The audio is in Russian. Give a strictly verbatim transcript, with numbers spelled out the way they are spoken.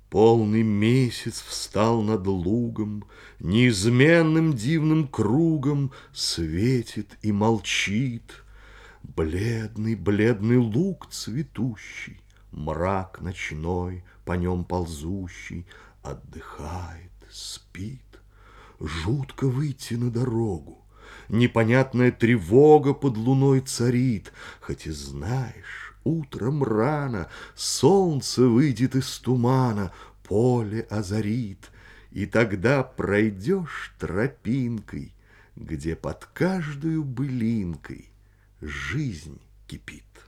Полный месяц встал над лугом, Неизменным дивным кругом Светит и молчит. Бледный, бледный луг цветущий, Мрак ночной, по нем ползущий, Отдыхает, спит. Жутко выйти на дорогу, Непонятная тревога под луной царит, Хоть и знаешь, утром рано Солнце выйдет из тумана, Поле озарит, и тогда пройдешь тропинкой, Где под каждою былинкой Жизнь кипит.